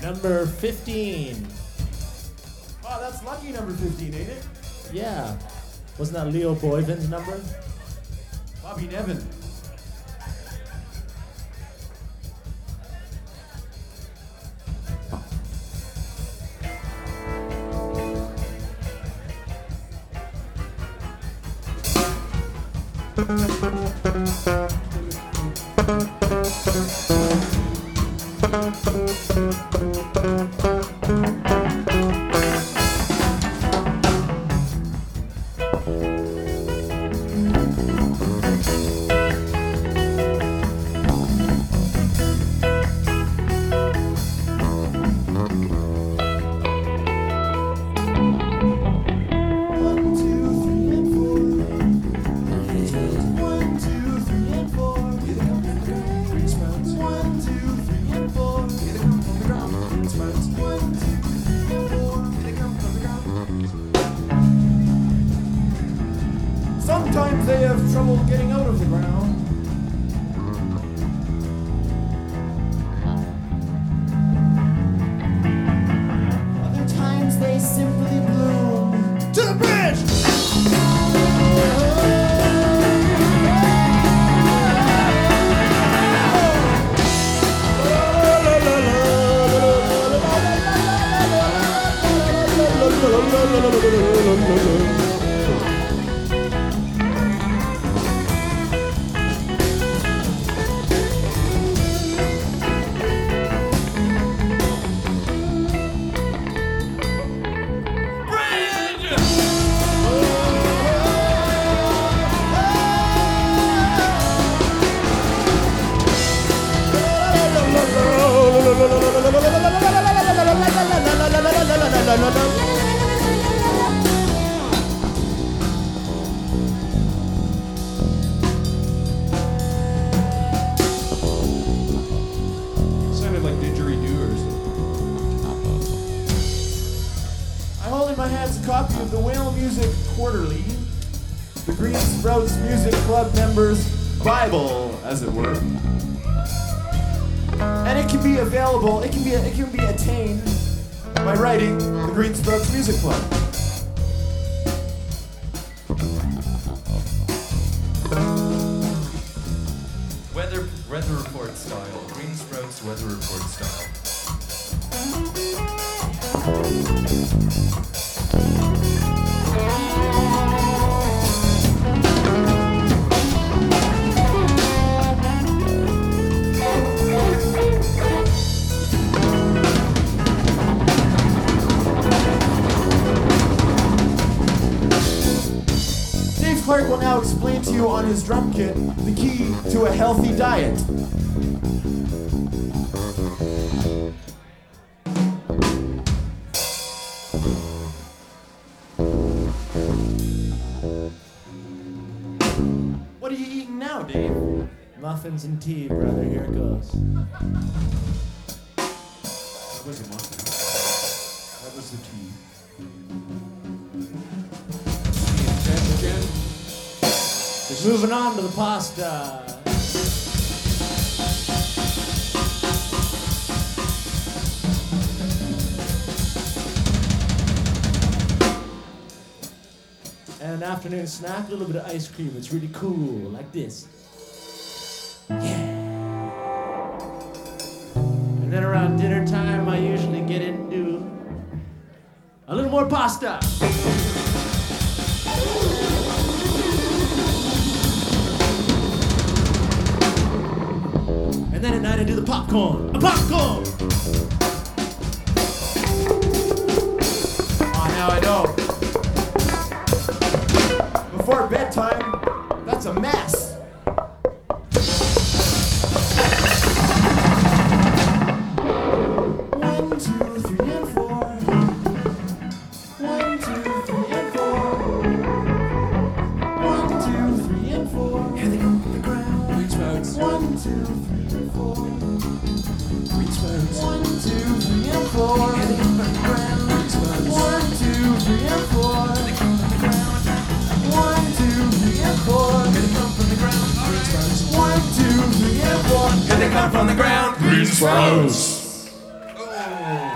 Number 15. Oh, that's lucky number 15, ain't it? Yeah. Wasn't that Leo Boyvin's number? Bobby Nevin. Sometimes they have trouble getting out of the ground. Other times they simply bloom. To the bridge! Sounded like didgeridoo or something. I hold in my hands a copy of the Whale Music Quarterly, the Green Sprouts Music Club members' Bible, as it were. And it can be available, it can be attained by writing the Green Sprouts Music Club. Weather report style. Green Sprouts weather report style. Dave Clark will now explain to you on his drum kit the key to a healthy diet. What are you eating now, Dave? Muffins and tea, brother. Here it goes. That was a muffin. That was the tea. Moving on to the pasta. And an afternoon snack, a little bit of ice cream. It's really cool, like this. Yeah. And then around dinner time, I usually get into a little more pasta. And then at night I do the popcorn. A popcorn! Oh, now I know. Before bedtime, that's a mess. One, two, three, and four. One, two, three, and four. One, two, three, and four. Here they come from the ground. Green Sprouts. 1, 2, 3, and 4. Green Sprouts. 1, 2, 3, and 4. Here they come from the ground. Green Sprouts. 1, 2, 3, and 4. Here they come from the ground. 1, 2, 3, and 4. Here they come from the ground. Green Sprouts. 1, 2, 3, and 4. Here they come from the ground. Green Sprouts. Oh.